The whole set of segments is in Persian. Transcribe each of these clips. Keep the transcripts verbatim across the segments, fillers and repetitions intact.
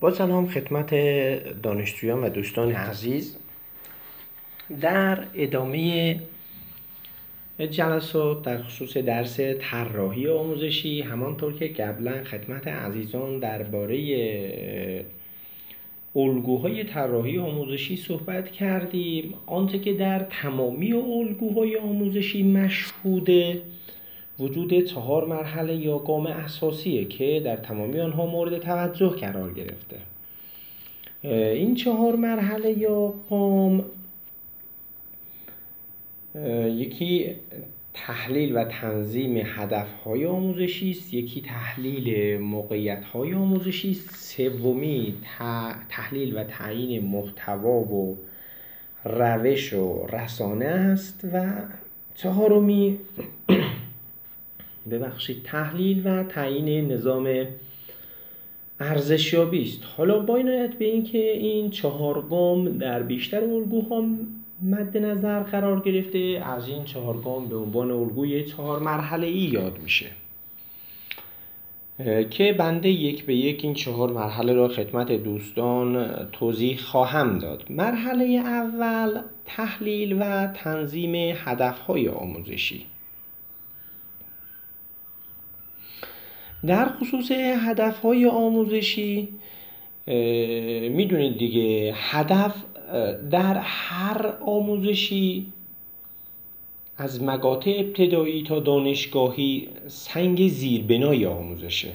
با سلام خدمت دانشجویان و دوستان عزیز. در ادامه جلسات در خصوص درس طراحی آموزشی، همانطور که قبلا خدمت عزیزان درباره الگوهای طراحی آموزشی صحبت کردیم، آنچه که در تمامی الگوهای آموزشی مشهوده وجود چهار مرحله یا گام اساسیه که در تمامی آنها مورد توجه قرار گرفته. این چهار مرحله یا گام یکی تحلیل و تنظیم هدف‌های آموزشی است، یکی تحلیل موقعیت‌های آموزشی است، سومی تحلیل و تعیین محتوا و روش و رسانه است و چهارمی ببخشید تحلیل و تعیین نظام ارزشیابی است. حالا با عنایت به اینکه این چهار گام در بیشتر الگوها مد نظر قرار گرفته، از این چهار گام به عنوان الگوی چهار مرحله ای یاد میشه که بنده یک به یک این چهار مرحله را خدمت دوستان توضیح خواهم داد. مرحله اول تحلیل و تنظیم هدف‌های آموزشی. در خصوص هدف‌های آموزشی میدونید دیگه، هدف در هر آموزشی از مقاطع ابتدایی تا دانشگاهی سنگ زیربنای آموزشه،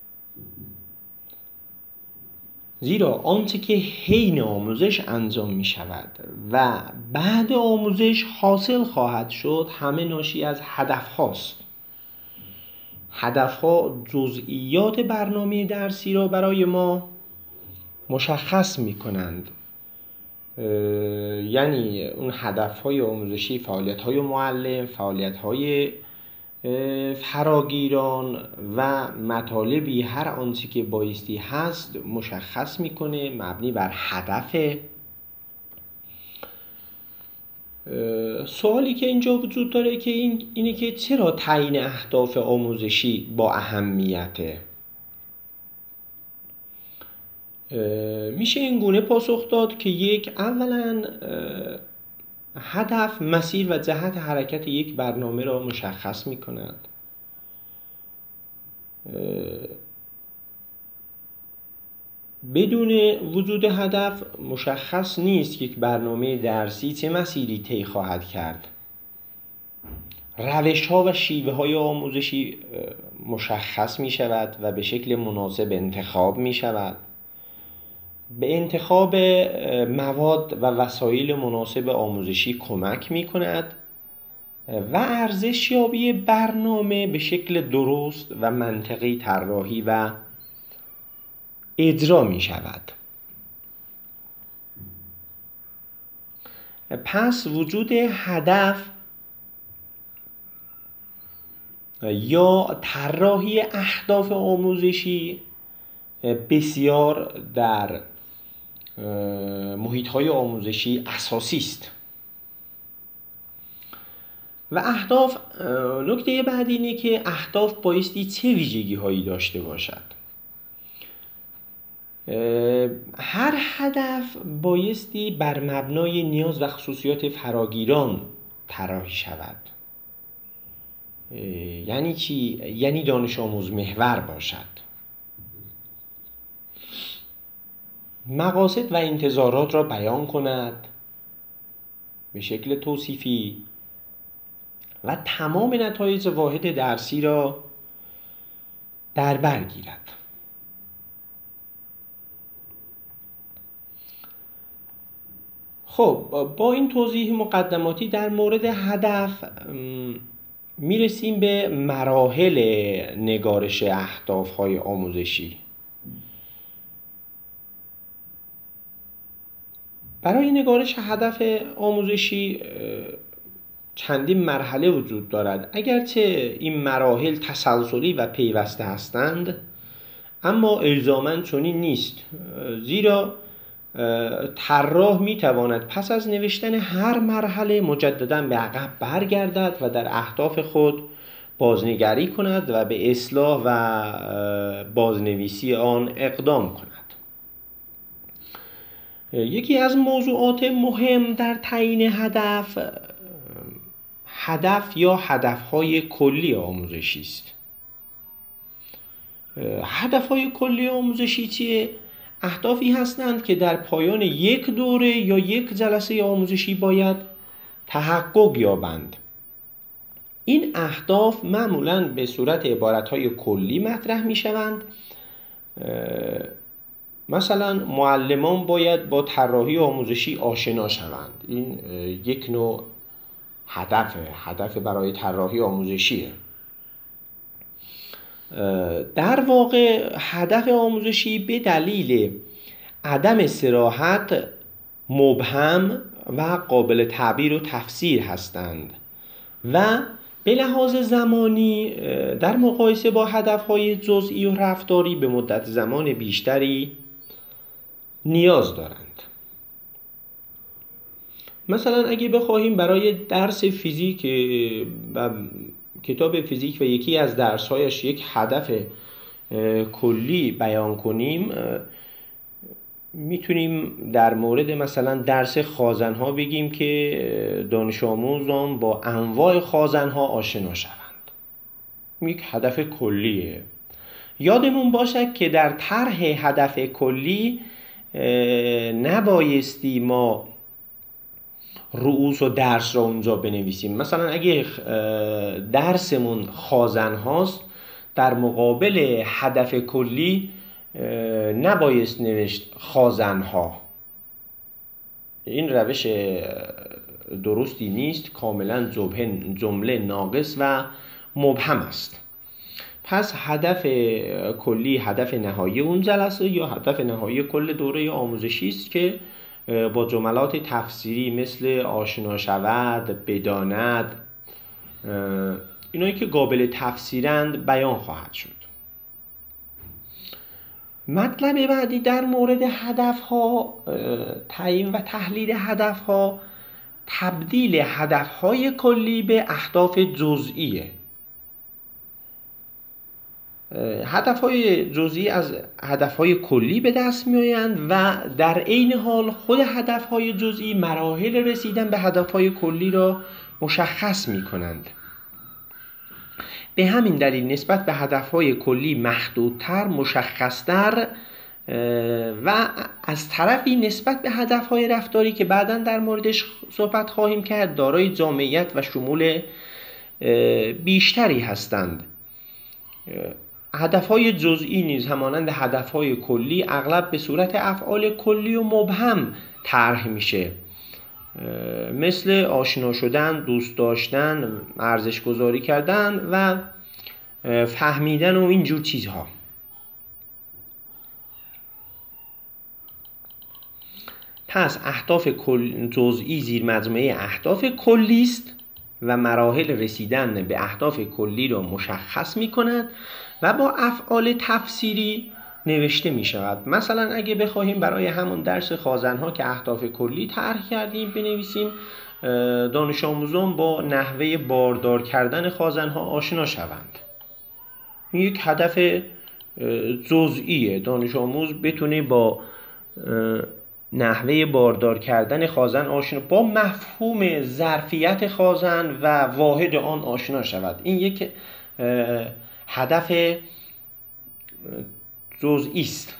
زیرا آنچه که حین آموزش انجام می شود و بعد آموزش حاصل خواهد شد همه ناشی از هدف هاست. هدف ها جزئیات برنامه درسی را برای ما مشخص می کنند، یعنی اون هدف‌های آموزشی، فعالیت‌های معلم، فعالیت‌های فراگیران و مطالبی هر آنچه که بایستی هست مشخص میکنه، مبنی بر هدف. سوالی که اینجا وجود داره که این اینه که چرا تعیین اهداف آموزشی با اهمیته؟ میشه این گونه پاسخ داد که یک، اولا هدف مسیر و جهت حرکت یک برنامه را مشخص میکند. بدون وجود هدف مشخص نیست یک برنامه درسی چه مسیری طی خواهد کرد. روش ها و شیوه های آموزشی مشخص می شود و به شکل مناسب انتخاب می شود. به انتخاب مواد و وسایل مناسب آموزشی کمک می کند و ارزشیابی برنامه به شکل درست و منطقی طراحی و اجرا می شود. پس وجود هدف یا طراحی اهداف آموزشی بسیار در محیط‌های آموزشی اساسی است. و اهداف، نکته بعدی اینه که اهداف بایستی چه ویژگی هایی داشته باشد. هر هدف بایستی بر مبنای نیاز و خصوصیات فراگیران طراحی شود. یعنی چی؟ یعنی دانش آموز محور باشد. مقاصد و انتظارات را بیان کند به شکل توصیفی و تمام نتایج واحد درسی را در بر گیرد. خب با این توضیح مقدماتی در مورد هدف میرسیم به مراحل نگارش اهداف‌های آموزشی. برای نگارش هدف آموزشی چندین مرحله وجود دارد. اگرچه این مراحل تسلسلی و پیوسته هستند، اما الزاماً چنین نیست، زیرا طراح میتواند پس از نوشتن هر مرحله مجدداً به عقب برگردد و در اهداف خود بازنگری کند و به اصلاح و بازنویسی آن اقدام کند. یکی از موضوعات مهم در تعیین هدف، هدف یا هدفهای کلی آموزشی است. هدفهای کلی آموزشی چیه؟ اهدافی هستند که در پایان یک دوره یا یک جلسه آموزشی باید تحقق یابند. این اهداف معمولاً به صورت عبارتهای کلی مطرح می شوند. مثلا معلمان باید با طراحی آموزشی آشنا شوند. این یک نوع هدف هدف برای طراحی آموزشیه. در واقع هدف آموزشی به دلیل عدم صراحت مبهم و قابل تعبیر و تفسیر هستند و به لحاظ زمانی در مقایسه با هدفهای جزئی و رفتاری به مدت زمان بیشتری نیاز دارند. مثلا اگه بخواهیم برای درس فیزیک و کتاب فیزیک و یکی از درس‌هایش یک هدف کلی بیان کنیم، میتونیم در مورد مثلا درس خازن‌ها بگیم که دانش آموزان با انواع خازن‌ها آشنا شوند. یک هدف کلیه. یادمون باشد که در طرح هدف کلی نبایستی ما رؤوس و درس را اونجا بنویسیم. مثلا اگه درسمون خازن هاست، در مقابل هدف کلی نبایست نوشت خازن ها. این روش درستی نیست، کاملا جمله ناقص و مبهم است. پس هدف کلی هدف نهایی اون جلسه یا هدف نهایی کل دوره آموزشی است که با جملات تفسیری مثل آشنا شود، بداند، اینایی که قابل تفسیرند بیان خواهد شد. مطلب بعدی در مورد هدف‌ها، تعیین و تحلیل هدف‌ها، تبدیل هدف‌های کلی به اهداف جزئیه. هدف‌های جزئی از هدف‌های کلی به دست می‌آیند و در عین حال خود هدف‌های جزئی مراحل رسیدن به هدف‌های کلی را مشخص می‌کنند. به همین دلیل نسبت به هدف‌های کلی محدودتر، مشخص‌تر و از طرفی نسبت به هدف‌های رفتاری که بعداً در موردش صحبت خواهیم کرد دارای جامعیت و شمول بیشتری هستند. هدف‌های جزئی نیز همانند هدف‌های کلی اغلب به صورت افعال کلی و مبهم طرح میشه، مثل آشنا شدن، دوست داشتن، ارزش گذاری کردن و فهمیدن و اینجور چیزها. پس اهداف جزئی زیر مجموعه اهداف کلی است و مراحل رسیدن به اهداف کلی را مشخص می کند و با افعال تفسیری نوشته می شود. مثلا اگه بخواهیم برای همون درس خازن‌ها که اهداف کلی طرح کردیم بنویسیم دانش آموزان با نحوه باردار کردن خازن‌ها آشنا شوند. این یک هدف جزئیه. دانش آموز بتونه با نحوه باردار کردن خازن آشنا، با مفهوم ظرفیت خازن و واحد آن آشنا شود. این یک هدف جزئی است.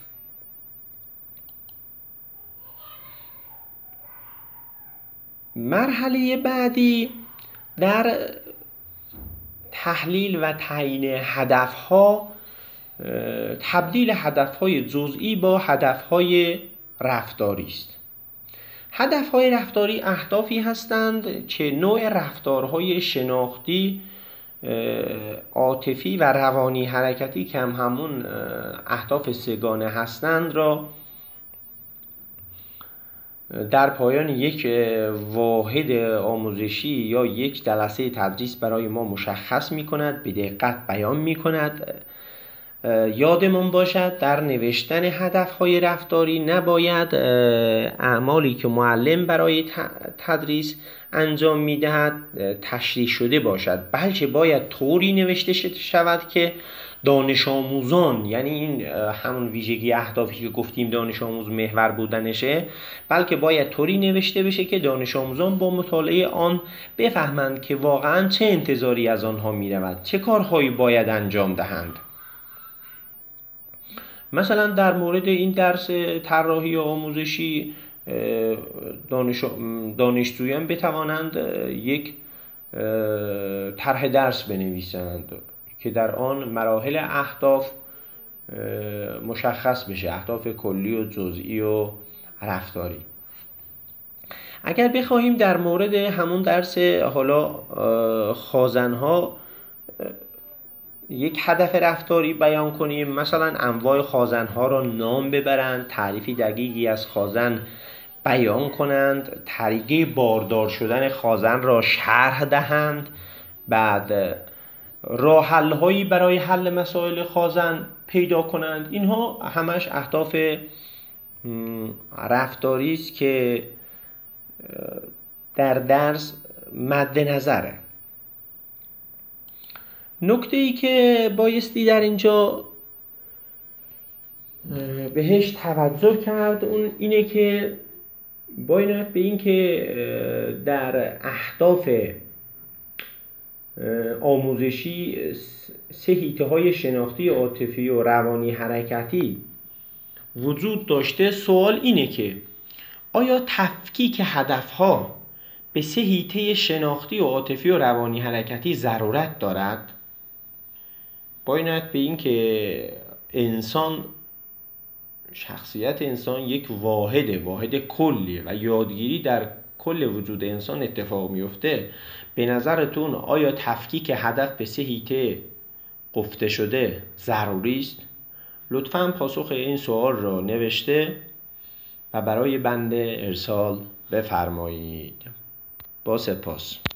مرحله بعدی در تحلیل و تعیین هدف‌ها تبدیل هدف‌های جزئی با هدف‌های رفتاری است. هدف‌های رفتاری اهدافی هستند که نوع رفتارهای شناختی، عاطفی و روانی حرکتی که هم همون اهداف سگانه هستند را در پایان یک واحد آموزشی یا یک جلسه تدریس برای ما مشخص می کند، به دقت بیان می کند. یادمون باشد در نوشتن هدف‌های رفتاری نباید اعمالی که معلم برای تدریس انجام می‌دهد تشریح شده باشد، بلکه باید طوری نوشته شود که دانش آموزان، یعنی این همون ویژگی اهدافی که گفتیم دانش آموز محور بودنشه، بلکه باید طوری نوشته بشه که دانش آموزان با مطالعه آن بفهمند که واقعا چه انتظاری از آنها می رود، چه کارهایی باید انجام دهند. مثلا در مورد این درس طراحی آموزشی دانش دانشجویان بتوانند یک طرح درس بنویسند که در آن مراحل اهداف مشخص بشه، اهداف کلی و جزئی و رفتاری. اگر بخواهیم در مورد همون درس حالا خازن‌ها یک هدف رفتاری بیان کنیم، مثلا انواع خازن‌ها را نام ببرند، تعریفی دقیقی از خازن بیان کنند، طریقه باردار شدن خازن را شرح دهند، بعد راه حل‌هایی برای حل مسائل خازن پیدا کنند. اینها همش اهداف رفتاری است که در درس مد نظره. نکته‌ای که بایستی در اینجا بهش توجه کرد اون اینه که باید به این که در اهداف آموزشی سه حیطه‌های شناختی، عاطفی و روانی حرکتی وجود داشته. سوال اینه که آیا تفکیک هدف‌ها به سه حیطه شناختی و عاطفی و روانی حرکتی ضرورت دارد؟ باید به این که انسان، شخصیت انسان یک واحده، واحد کلیه و یادگیری در کل وجود انسان اتفاق میفته. به نظرتون آیا تفکیک هدف به سه حیطه گفته شده ضروری است؟ لطفاً پاسخ این سوال را نوشته و برای بنده ارسال بفرمایید. با سپاس.